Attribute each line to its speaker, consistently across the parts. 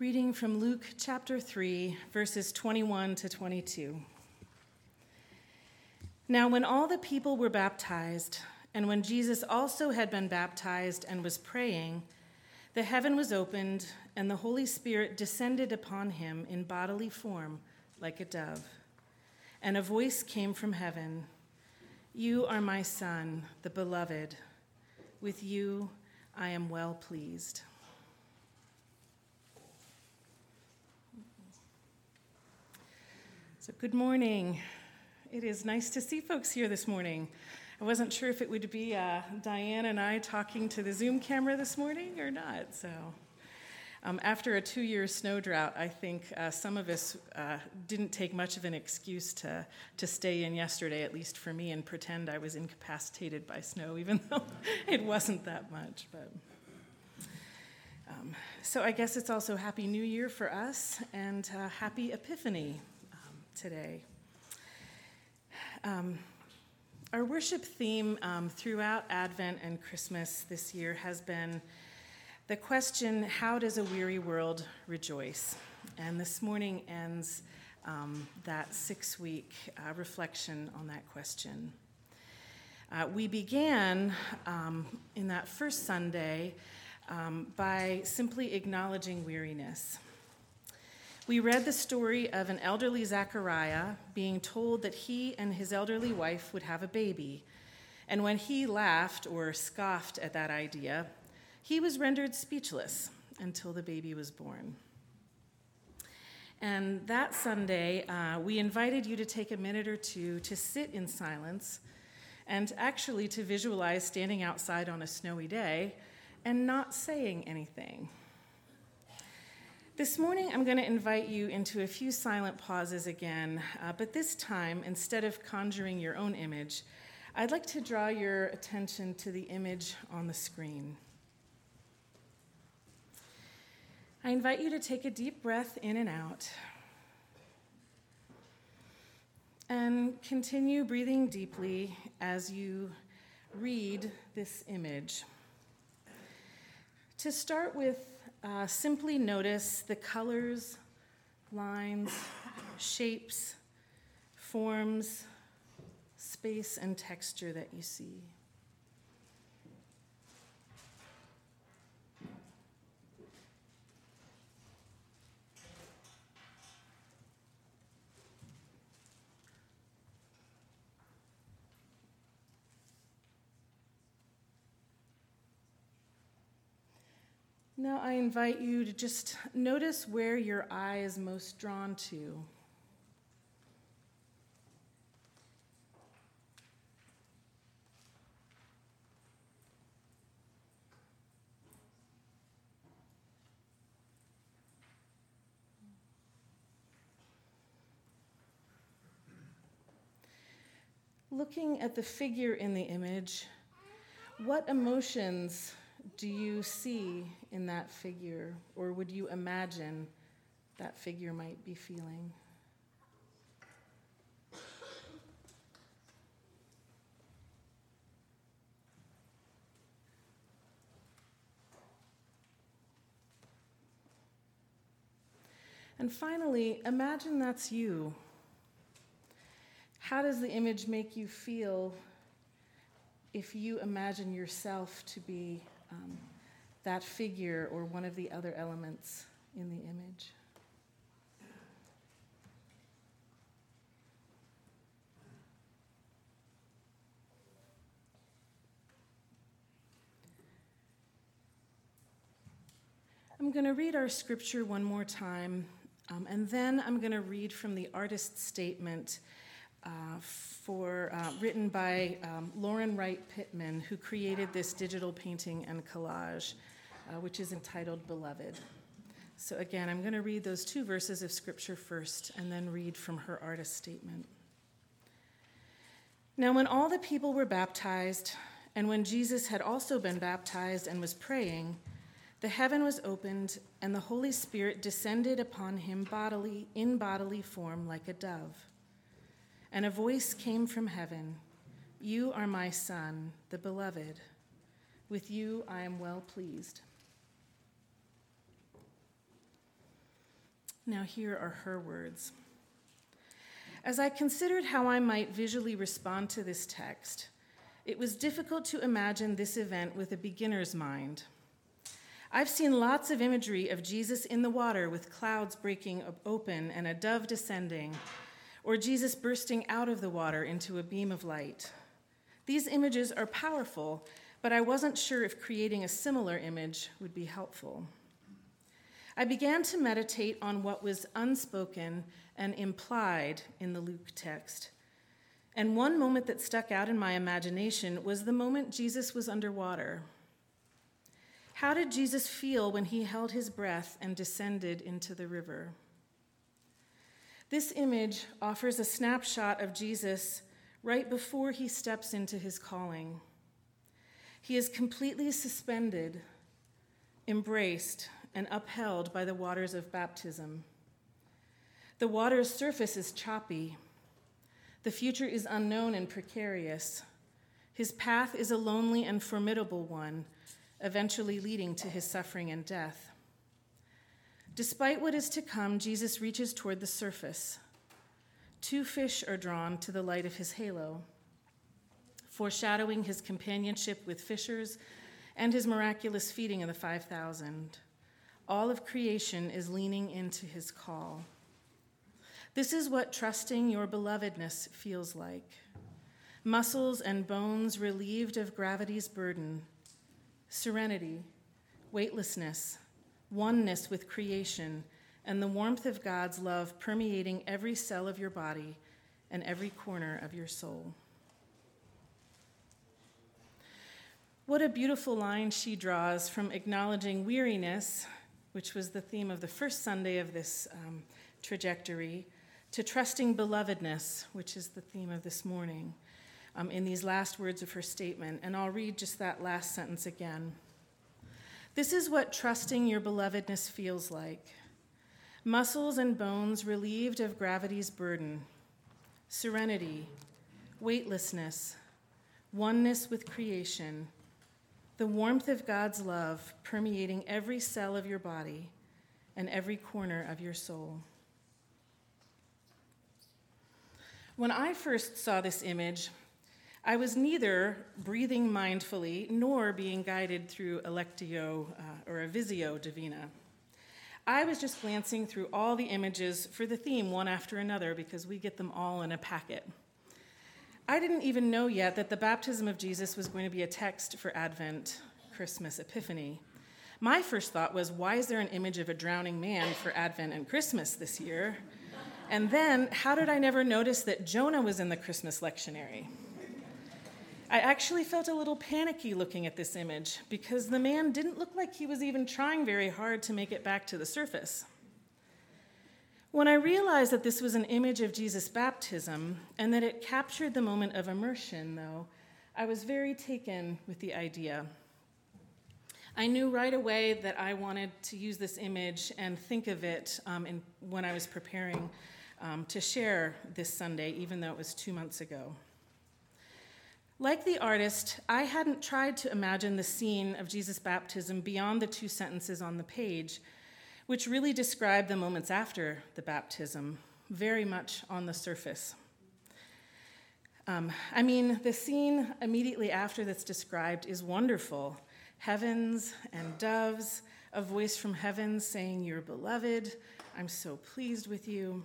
Speaker 1: Reading from Luke chapter 3, verses 21 to 22. Now when all the people were baptized, and when Jesus also had been baptized and was praying, the heaven was opened, and the Holy Spirit descended upon him in bodily form like a dove. And a voice came from heaven, "You are my Son, the beloved. With you I am well pleased." So good morning. It is nice to see folks here this morning. I wasn't sure if it would be Diane and I talking to the Zoom camera this morning or not. So after a 2-year snow drought, I think some of us didn't take much of an excuse to stay in yesterday, at least for me, and pretend I was incapacitated by snow, even though it wasn't that much. But so I guess it's also Happy New Year for us and Happy Epiphany today. Our worship theme throughout Advent and Christmas this year has been the question, how does a weary world rejoice? And this morning ends that 6-week reflection on that question. We began in that first Sunday by simply acknowledging weariness. We read the story of an elderly Zechariah being told that he and his elderly wife would have a baby, and when he laughed or scoffed at that idea, he was rendered speechless until the baby was born. And that Sunday, we invited you to take a minute or two to sit in silence and actually to visualize standing outside on a snowy day and not saying anything. This morning, I'm going to invite you into a few silent pauses again, but this time, instead of conjuring your own image, I'd like to draw your attention to the image on the screen. I invite you to take a deep breath in and out, and continue breathing deeply as you read this image. To start with, simply notice the colors, lines, shapes, forms, space, and texture that you see. Now I invite you to just notice where your eye is most drawn to. Looking at the figure in the image, what emotions do you see in that figure, or would you imagine that figure might be feeling? And finally, imagine that's you. How does the image make you feel if you imagine yourself to be that figure or one of the other elements in the image? I'm going to read our scripture one more time, and then I'm going to read from the artist's statement written by Lauren Wright Pittman, who created this digital painting and collage, which is entitled Beloved. So again, I'm going to read those 2 verses of scripture first, and then read from her artist statement. Now when all the people were baptized, and when Jesus had also been baptized and was praying, the heaven was opened, and the Holy Spirit descended upon him in bodily form like a dove. And a voice came from heaven, "You are my Son, the beloved. With you I am well pleased." Now here are her words. As I considered how I might visually respond to this text, it was difficult to imagine this event with a beginner's mind. I've seen lots of imagery of Jesus in the water with clouds breaking open and a dove descending, or Jesus bursting out of the water into a beam of light. These images are powerful, but I wasn't sure if creating a similar image would be helpful. I began to meditate on what was unspoken and implied in the Luke text. And one moment that stuck out in my imagination was the moment Jesus was underwater. How did Jesus feel when he held his breath and descended into the river? This image offers a snapshot of Jesus right before he steps into his calling. He is completely suspended, embraced, and upheld by the waters of baptism. The water's surface is choppy. The future is unknown and precarious. His path is a lonely and formidable one, eventually leading to his suffering and death. Despite what is to come, Jesus reaches toward the surface. 2 fish are drawn to the light of his halo, foreshadowing his companionship with fishers and his miraculous feeding of the 5,000. All of creation is leaning into his call. This is what trusting your belovedness feels like. Muscles and bones relieved of gravity's burden, serenity, weightlessness, oneness with creation, and the warmth of God's love permeating every cell of your body and every corner of your soul. What a beautiful line she draws from acknowledging weariness, which was the theme of the first Sunday of this trajectory, to trusting belovedness, which is the theme of this morning, in these last words of her statement. And I'll read just that last sentence again. This is what trusting your belovedness feels like. Muscles and bones relieved of gravity's burden, serenity, weightlessness, oneness with creation, the warmth of God's love permeating every cell of your body and every corner of your soul. When I first saw this image, I was neither breathing mindfully nor being guided through a Lectio or a Visio Divina. I was just glancing through all the images for the theme one after another because we get them all in a packet. I didn't even know yet that the baptism of Jesus was going to be a text for Advent, Christmas, Epiphany. My first thought was, why is there an image of a drowning man for Advent and Christmas this year? And then, how did I never notice that Jonah was in the Christmas lectionary? I actually felt a little panicky looking at this image because the man didn't look like he was even trying very hard to make it back to the surface. When I realized that this was an image of Jesus' baptism and that it captured the moment of immersion, though, I was very taken with the idea. I knew right away that I wanted to use this image and think of it when I was preparing to share this Sunday, even though it was 2 months ago. Like the artist, I hadn't tried to imagine the scene of Jesus' baptism beyond the 2 sentences on the page, which really describe the moments after the baptism, very much on the surface. The scene immediately after that's described is wonderful. Heavens and doves, a voice from heaven saying, "You're beloved, I'm so pleased with you."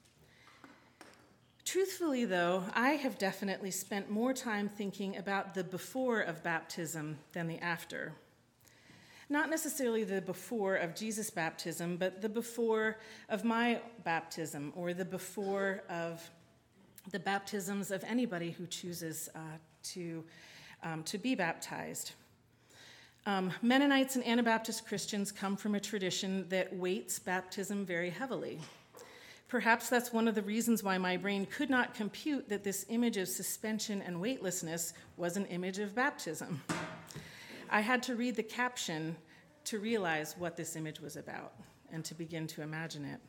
Speaker 1: Truthfully, though, I have definitely spent more time thinking about the before of baptism than the after. Not necessarily the before of Jesus' baptism, but the before of my baptism, or the before of the baptisms of anybody who chooses to be baptized. Mennonites and Anabaptist Christians come from a tradition that weights baptism very heavily. Perhaps that's one of the reasons why my brain could not compute that this image of suspension and weightlessness was an image of baptism. I had to read the caption to realize what this image was about and to begin to imagine it.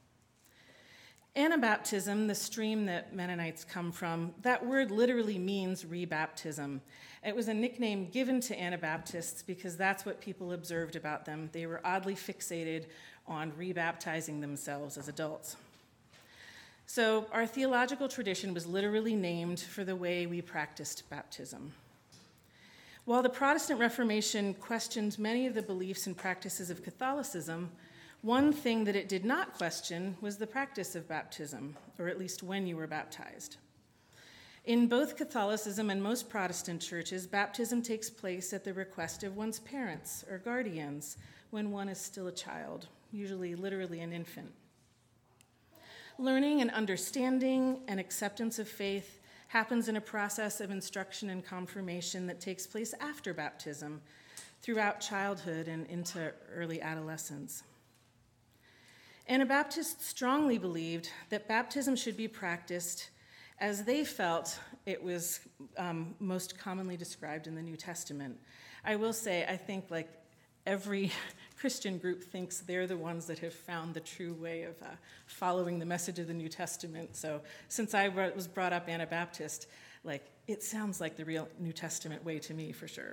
Speaker 1: Anabaptism, the stream that Mennonites come from, that word literally means rebaptism. It was a nickname given to Anabaptists because that's what people observed about them. They were oddly fixated on rebaptizing themselves as adults. So our theological tradition was literally named for the way we practiced baptism. While the Protestant Reformation questioned many of the beliefs and practices of Catholicism, one thing that it did not question was the practice of baptism, or at least when you were baptized. In both Catholicism and most Protestant churches, baptism takes place at the request of one's parents or guardians when one is still a child, usually literally an infant. Learning and understanding and acceptance of faith happens in a process of instruction and confirmation that takes place after baptism, throughout childhood and into early adolescence. Anabaptists strongly believed that baptism should be practiced as they felt it was most commonly described in the New Testament. I will say, I think like every Christian group thinks they're the ones that have found the true way of following the message of the New Testament. So since I was brought up Anabaptist, like it sounds like the real New Testament way to me for sure.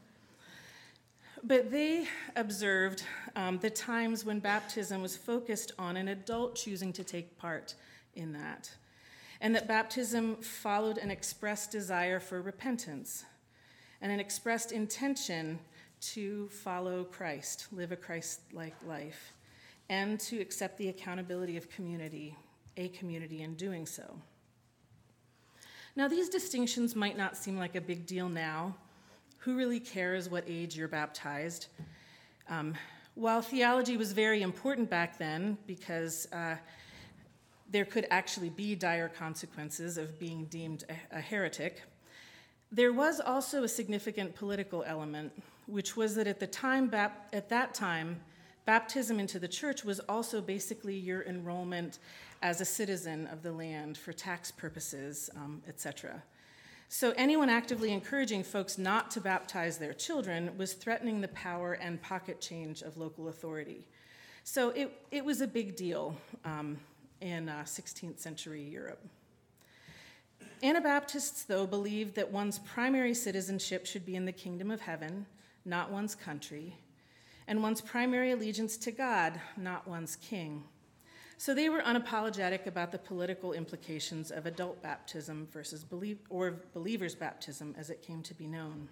Speaker 1: But they observed the times when baptism was focused on an adult choosing to take part in that, and that baptism followed an expressed desire for repentance and an expressed intention to follow Christ, live a Christ-like life, and to accept the accountability of a community in doing so. Now, these distinctions might not seem like a big deal now. Who really cares what age you're baptized? While theology was very important back then because there could actually be dire consequences of being deemed a heretic, there was also a significant political element, which was that at that time, baptism into the church was also basically your enrollment as a citizen of the land for tax purposes, etc. So anyone actively encouraging folks not to baptize their children was threatening the power and pocket change of local authority. So it was a big deal in 16th century Europe. Anabaptists, though, believed that one's primary citizenship should be in the kingdom of heaven, not one's country, and one's primary allegiance to God, not one's king. So they were unapologetic about the political implications of adult baptism versus believer's baptism as it came to be known.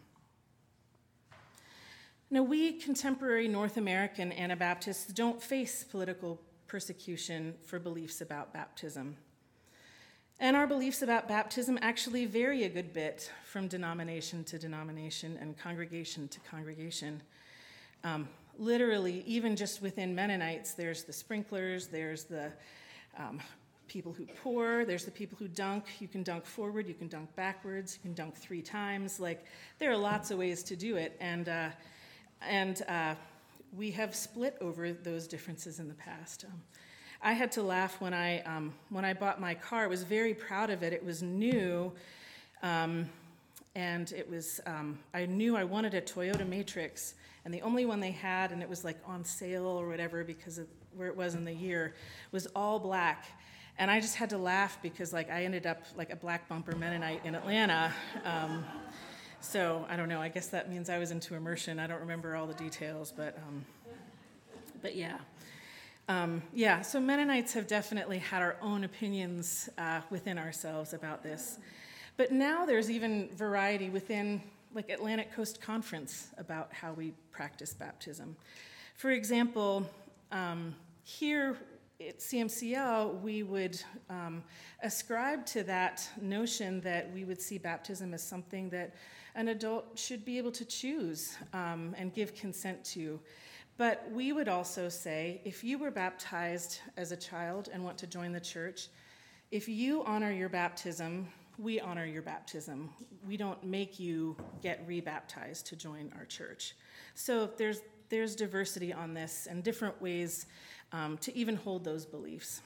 Speaker 1: Now, we contemporary North American Anabaptists don't face political persecution for beliefs about baptism. And our beliefs about baptism actually vary a good bit from denomination to denomination and congregation to congregation. Literally, even just within Mennonites, there's the sprinklers, there's the people who pour, there's the people who dunk. You can dunk forward, you can dunk backwards, you can dunk 3 times. Like, there are lots of ways to do it, and we have split over those differences in the past. I had to laugh when I bought my car. I was very proud of it. It was new, and it was. I knew I wanted a Toyota Matrix, and the only one they had, and it was like on sale or whatever because of where it was in the year, was all black. And I just had to laugh because like I ended up like a black bumper Mennonite in Atlanta. So I don't know. I guess that means I was into immersion. I don't remember all the details, but yeah. So Mennonites have definitely had our own opinions within ourselves about this. But now there's even variety within like Atlantic Coast Conference about how we practice baptism. For example, here at CMCL, we would ascribe to that notion that we would see baptism as something that an adult should be able to choose and give consent to. But we would also say, if you were baptized as a child and want to join the church, if you honor your baptism, we honor your baptism. We don't make you get rebaptized to join our church. So there's diversity on this and different ways to even hold those beliefs.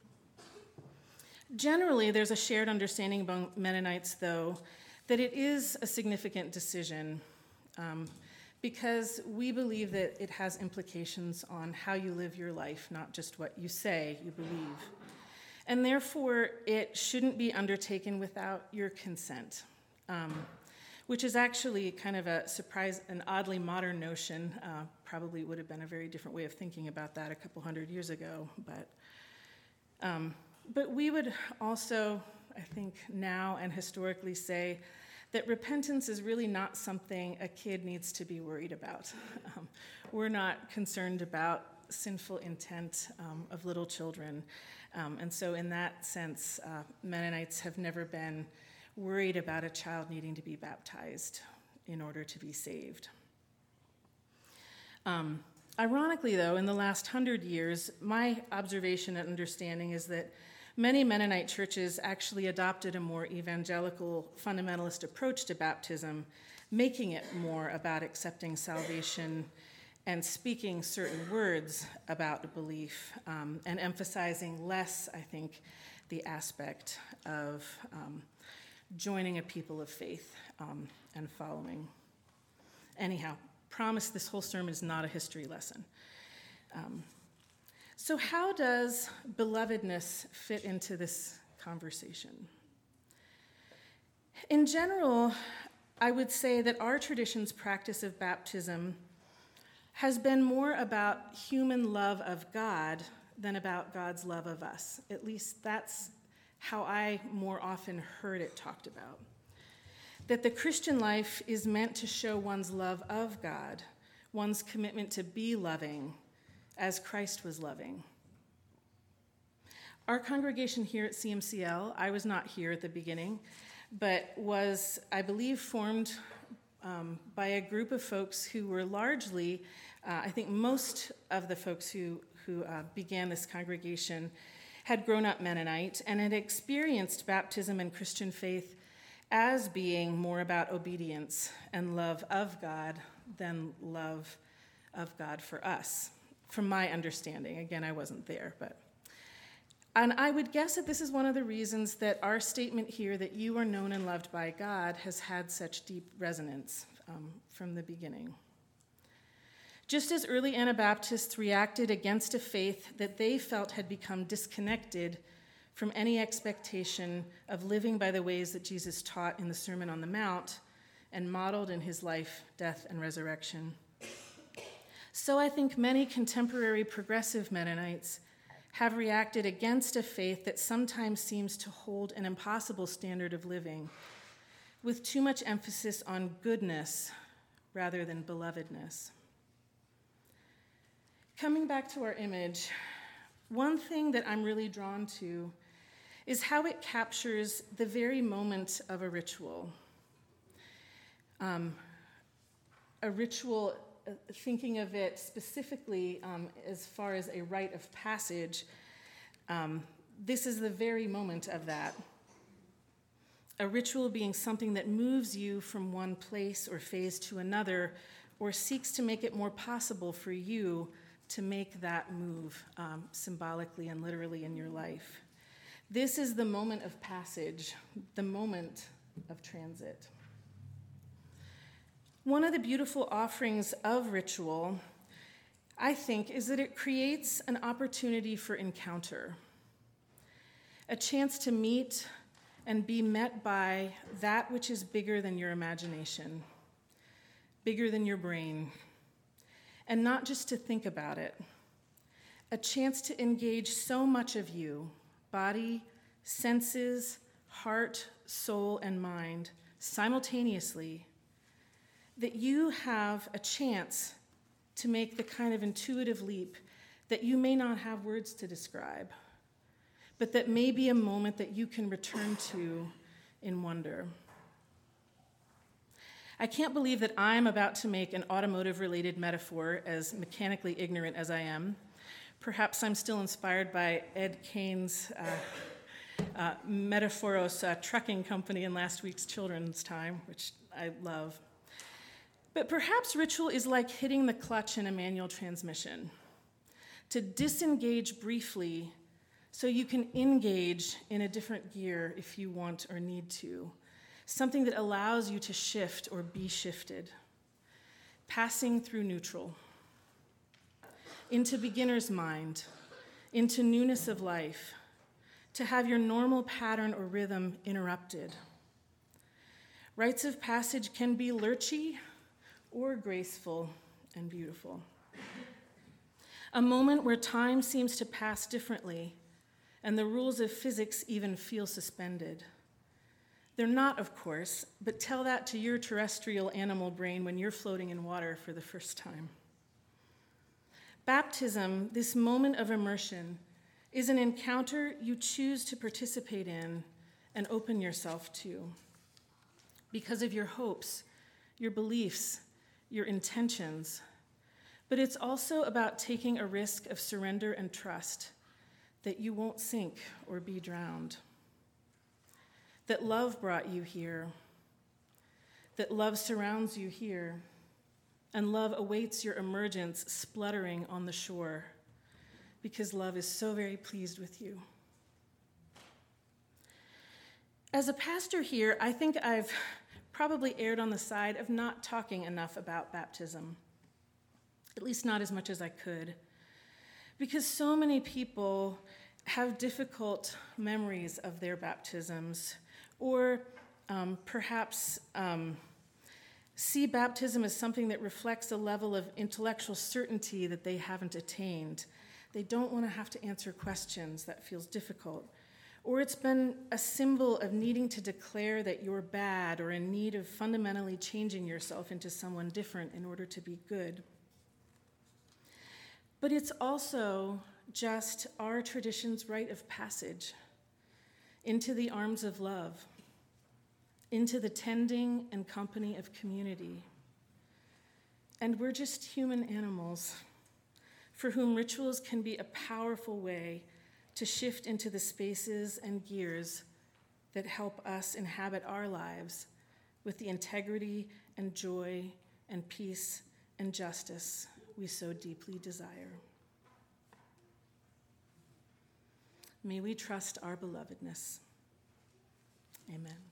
Speaker 1: Generally, there's a shared understanding among Mennonites, though, that it is a significant decision because we believe that it has implications on how you live your life, not just what you say you believe. And therefore, it shouldn't be undertaken without your consent. which is actually kind of a surprise, an oddly modern notion. Probably would have been a very different way of thinking about that a couple hundred years ago. But we would also, I think, now and historically say that repentance is really not something a kid needs to be worried about. We're not concerned about sinful intent of little children. And so in that sense, Mennonites have never been worried about a child needing to be baptized in order to be saved. Ironically, though, in the last 100 years, my observation and understanding is that many Mennonite churches actually adopted a more evangelical, fundamentalist approach to baptism, making it more about accepting salvation and speaking certain words about belief, and emphasizing less, I think, the aspect of joining a people of faith and following. Anyhow, promise this whole sermon is not a history lesson. So how does belovedness fit into this conversation? In general, I would say that our tradition's practice of baptism has been more about human love of God than about God's love of us. At least that's how I more often heard it talked about. That the Christian life is meant to show one's love of God, one's commitment to be loving as Christ was loving. Our congregation here at CMCL, I was not here at the beginning, but was, I believe, formed by a group of folks who were largely, I think most of the folks who began this congregation had grown up Mennonite and had experienced baptism and Christian faith as being more about obedience and love of God than love of God for us, from my understanding. Again, I wasn't there, and I would guess that this is one of the reasons that our statement here that you are known and loved by God has had such deep resonance from the beginning. Just as early Anabaptists reacted against a faith that they felt had become disconnected from any expectation of living by the ways that Jesus taught in the Sermon on the Mount and modeled in his life, death, and resurrection, so I think many contemporary progressive Mennonites have reacted against a faith that sometimes seems to hold an impossible standard of living, with too much emphasis on goodness rather than belovedness. Coming back to our image, one thing that I'm really drawn to is how it captures the very moment of a ritual. A ritual, thinking of it specifically as far as a rite of passage, this is the very moment of that. A ritual being something that moves you from one place or phase to another, or seeks to make it more possible for you to make that move symbolically and literally in your life. This is the moment of passage, the moment of transit. One of the beautiful offerings of ritual, I think, is that it creates an opportunity for encounter, a chance to meet and be met by that which is bigger than your imagination, bigger than your brain, and not just to think about it, a chance to engage so much of you, body, senses, heart, soul, and mind, simultaneously, that you have a chance to make the kind of intuitive leap that you may not have words to describe, but that may be a moment that you can return to in wonder. I can't believe that I'm about to make an automotive-related metaphor, as mechanically ignorant as I am. Perhaps I'm still inspired by Ed Kane's Metaphoros trucking company in last week's Children's Time, which I love. But perhaps ritual is like hitting the clutch in a manual transmission, to disengage briefly so you can engage in a different gear if you want or need to, something that allows you to shift or be shifted, passing through neutral, into beginner's mind, into newness of life, to have your normal pattern or rhythm interrupted. Rites of passage can be lurchy or graceful and beautiful. A moment where time seems to pass differently and the rules of physics even feel suspended. They're not, of course, but tell that to your terrestrial animal brain when you're floating in water for the first time. Baptism, this moment of immersion, is an encounter you choose to participate in and open yourself to because of your hopes, your beliefs, your intentions. But it's also about taking a risk of surrender and trust that you won't sink or be drowned. That love brought you here, that love surrounds you here, and love awaits your emergence spluttering on the shore, because love is so very pleased with you. As a pastor here, I think I've probably erred on the side of not talking enough about baptism, at least not as much as I could, because so many people have difficult memories of their baptisms, or perhaps see baptism as something that reflects a level of intellectual certainty that they haven't attained. They don't want to have to answer questions. That feels difficult. Or it's been a symbol of needing to declare that you're bad or in need of fundamentally changing yourself into someone different in order to be good. But it's also just our tradition's rite of passage into the arms of love, into the tending and company of community. And we're just human animals for whom rituals can be a powerful way to shift into the spaces and gears that help us inhabit our lives with the integrity and joy and peace and justice we so deeply desire. May we trust our belovedness. Amen.